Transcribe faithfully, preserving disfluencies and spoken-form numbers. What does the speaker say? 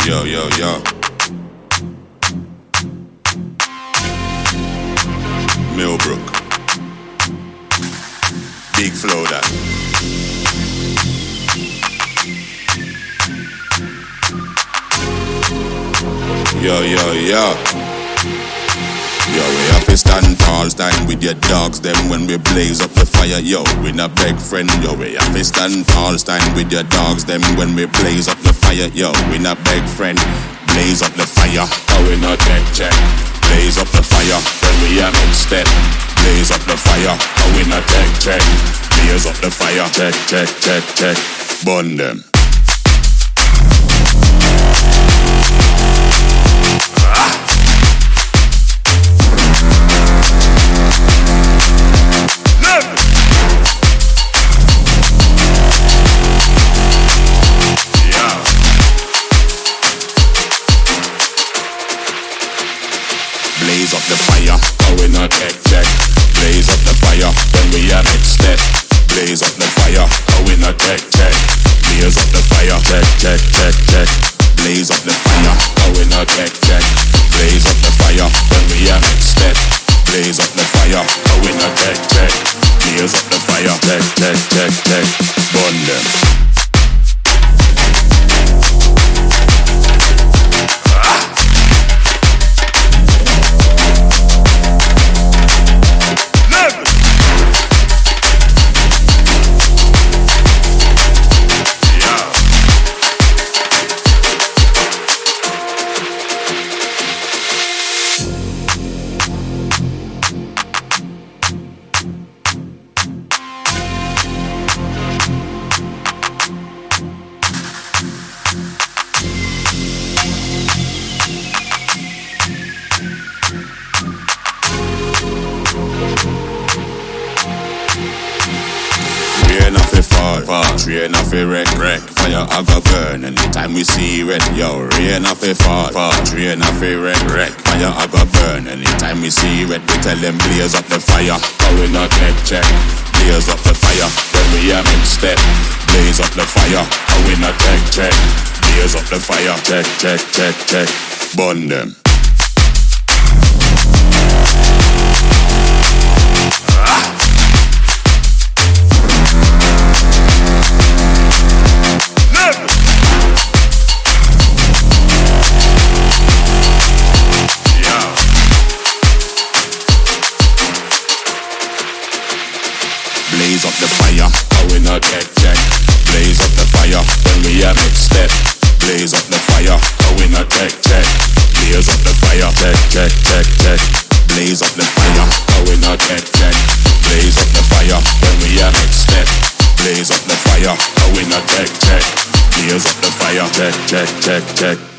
Yo, yo, yo. Millbrook. Big flow that. Yo, yo, yo. Yo, we have to stand tall, stand with your dogs, them when we blaze up the fire. Yo, we not beg friend. Yo, we have to stand tall, stand with your dogs, them when we blaze up the fire. Yo, we not beg friend. Blaze up the fire, oh we not check check. Blaze up the fire, when we am in step. Blaze up the fire, oh we not check check. Blaze up the fire, check check check check. Burn them. Blaze up the fire, oh we not check check. Blaze up the fire, when we are mixed step. Blaze up the fire, oh we not check check. Blaze up the fire, check check check check. Blaze up the fire, oh we not check check. Blaze up the fire, when we are mixed step. Blaze up the fire, oh we not check check. Blaze up the fire, check check check check. Burn them. Rain off a fall, fall. Rain off a wreck, wreck. Fire I go burn anytime we see red. Yo, rain off a fall, fall. Rain off a wreck, wreck. Fire I go burn anytime we see red. We tell them blaze up the fire, how we not check check. Blaze up the fire, when we am in step. Blaze up the fire, how we not check check. Blaze up the fire, check check check check. Burn them. Blaze up the fire, oh we not check check. Blaze up the fire, when we are mixed step. Blaze up the fire, oh we not check check. Blaze up the fire, check check check check. Blaze up the fire, oh we not check check. Blaze up the fire, when we are mixed step. Blaze up the fire, oh we not check check. Blaze up the fire, check check check check.